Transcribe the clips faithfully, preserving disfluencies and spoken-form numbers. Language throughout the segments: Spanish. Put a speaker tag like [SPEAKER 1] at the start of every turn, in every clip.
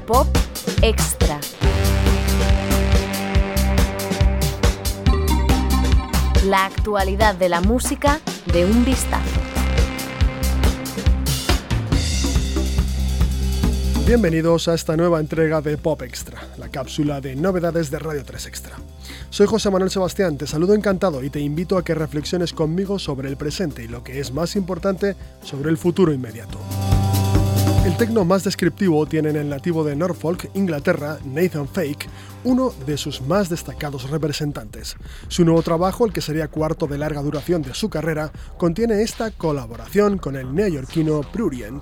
[SPEAKER 1] Pop Extra. La actualidad de la música de un vistazo.
[SPEAKER 2] Bienvenidos a esta nueva entrega de Pop Extra, la cápsula de novedades de Radio tres Extra. Soy José Manuel Sebastián, te saludo encantado y te invito a que reflexiones conmigo sobre el presente y, lo que es más importante, sobre el futuro inmediato. El tecno más descriptivo tiene en el nativo de Norfolk, Inglaterra, Nathan Fake, uno de sus más destacados representantes. Su nuevo trabajo, el que sería cuarto de larga duración de su carrera, contiene esta colaboración con el neoyorquino Prurient.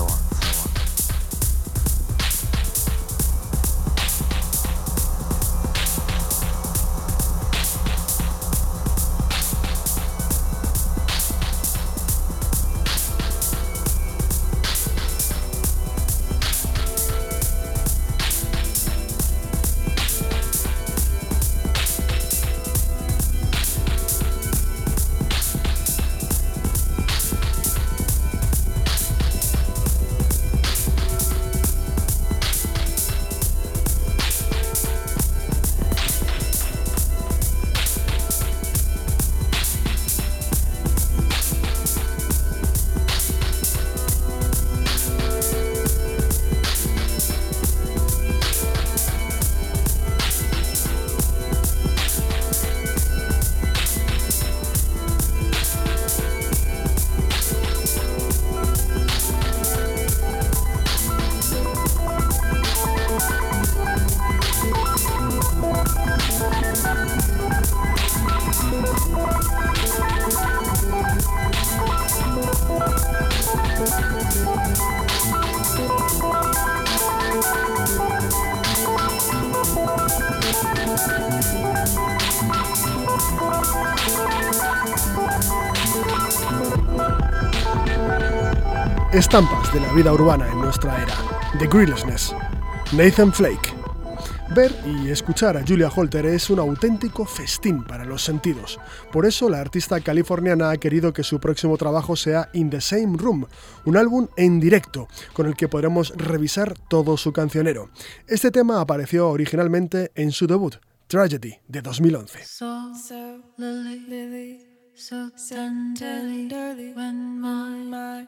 [SPEAKER 2] Estampas de la vida urbana en nuestra era. The Greelessness. Nathan Flake. Ver y escuchar a Julia Holter es un auténtico festín para los sentidos. Por eso la artista californiana ha querido que su próximo trabajo sea In the Same Room, un álbum en directo con el que podremos revisar todo su cancionero. Este tema apareció originalmente en su debut, Tragedy, de dos mil once.
[SPEAKER 3] So, so, Lily, Lily, so tenderly, when my, my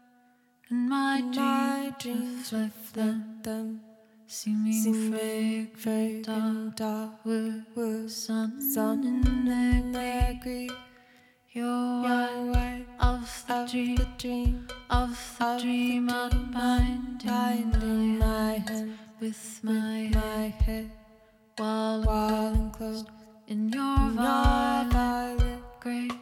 [SPEAKER 3] and my, my dreams left them, them seeming fake, fake and dark, with sun, sun in their grief. You're white of the dream, the dream of the of dream, unbinding my hand with my, my head, while, while enclosed in your violet grace.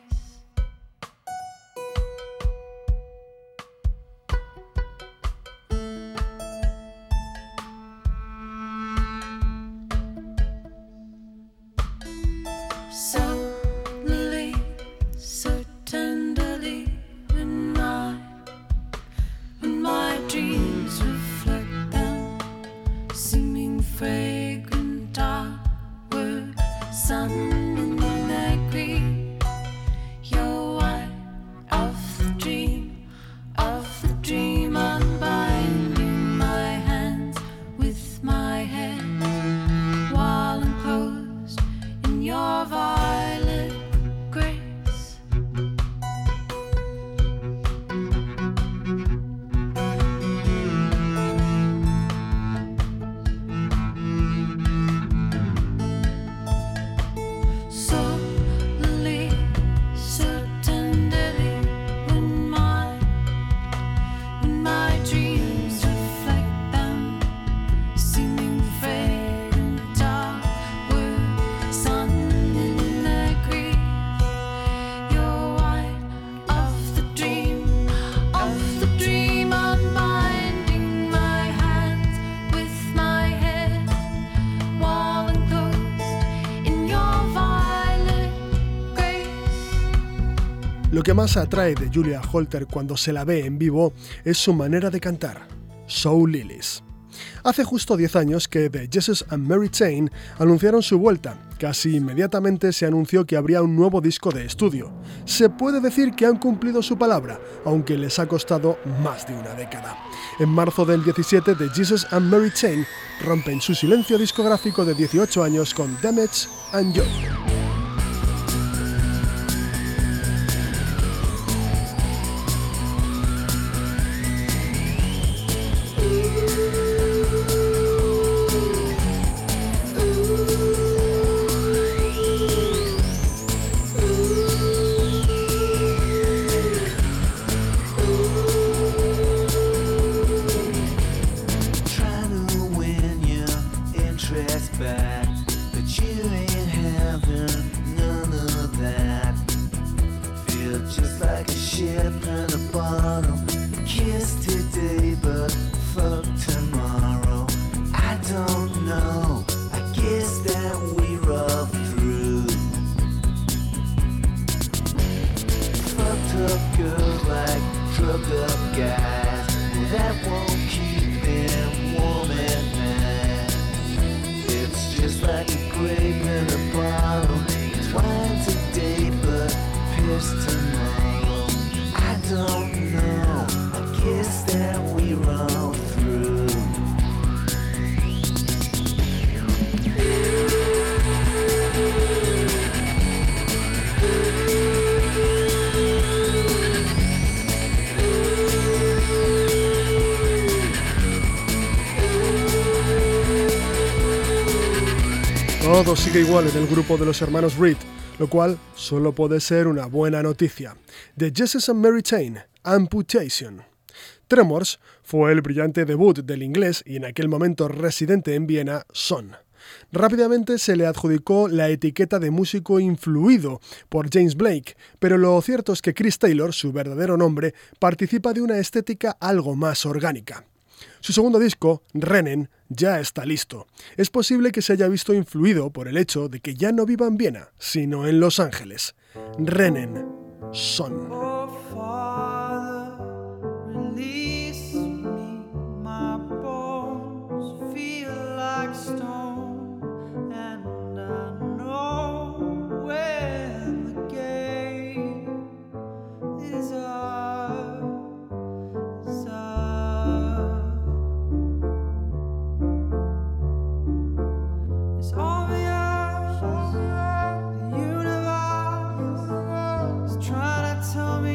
[SPEAKER 2] Lo que más atrae de Julia Holter cuando se la ve en vivo es su manera de cantar, So Lilies. Hace justo diez años que The Jesus and Mary Chain anunciaron su vuelta. Casi inmediatamente se anunció que habría un nuevo disco de estudio. Se puede decir que han cumplido su palabra, aunque les ha costado más de una década. En marzo del diecisiete, The Jesus and Mary Chain rompen su silencio discográfico de dieciocho años con Damage and Joy. Todo sigue igual en el grupo de los hermanos Reed, lo cual solo puede ser una buena noticia. The Jesus and Mary Chain, Amputation. Tremors fue el brillante debut del inglés y en aquel momento residente en Viena, Son. Rápidamente se le adjudicó la etiqueta de músico influido por James Blake, pero lo cierto es que Chris Taylor, su verdadero nombre, participa de una estética algo más orgánica. Su segundo disco, Rennen, ya está listo. Es posible que se haya visto influido por el hecho de que ya no viva en Viena, sino en Los Ángeles. Rennen, Son.
[SPEAKER 3] Tell me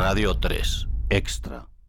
[SPEAKER 4] Radio tres Extra.